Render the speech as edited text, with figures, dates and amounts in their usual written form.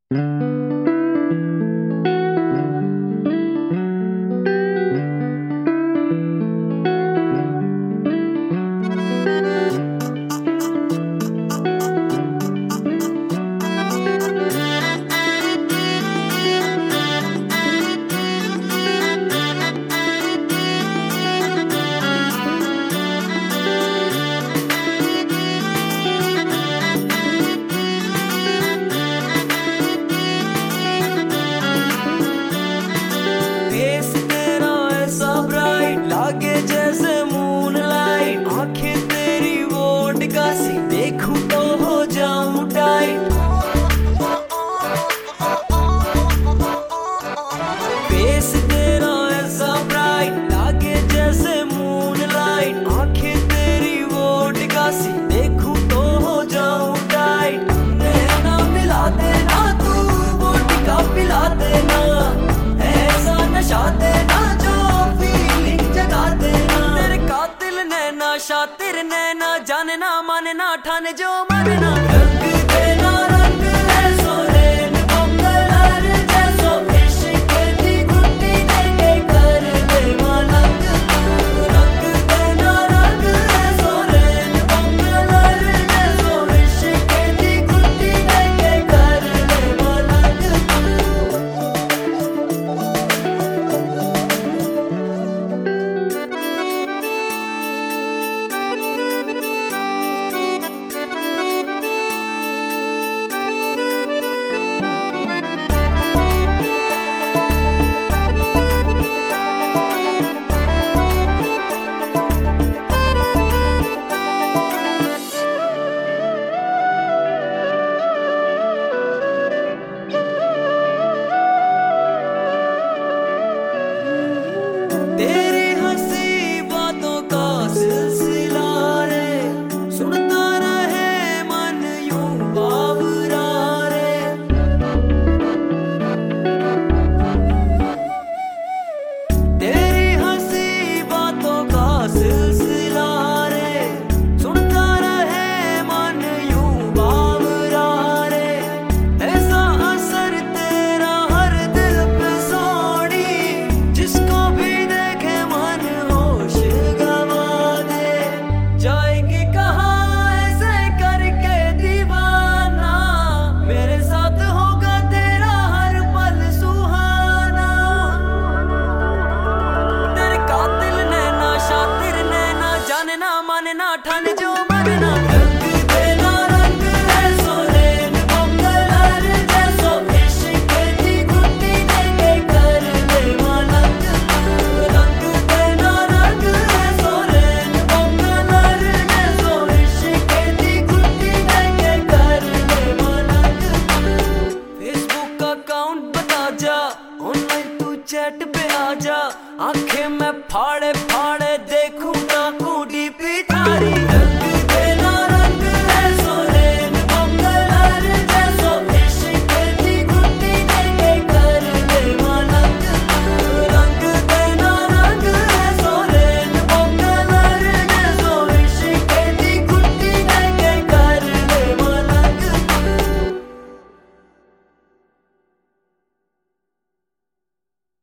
Face तेरा ऐसा bright लागे जैसे मूनलाइट, आंखें तेरी वोडका सी देखूं तो हो जाऊं टाइट। फेस तेरा ऐसा ब्राइट लागे जैसे मूनलाइट, आंखें तेरी वोडका सी देखूं तो हो जाऊं टाइट। नैना मिला देना तू वोडका पिला देना, नशा देना जो फीलिंग जगा देना। तेरे कातिल नैना शातिर नैना, जानना मानना ठान जो मानना।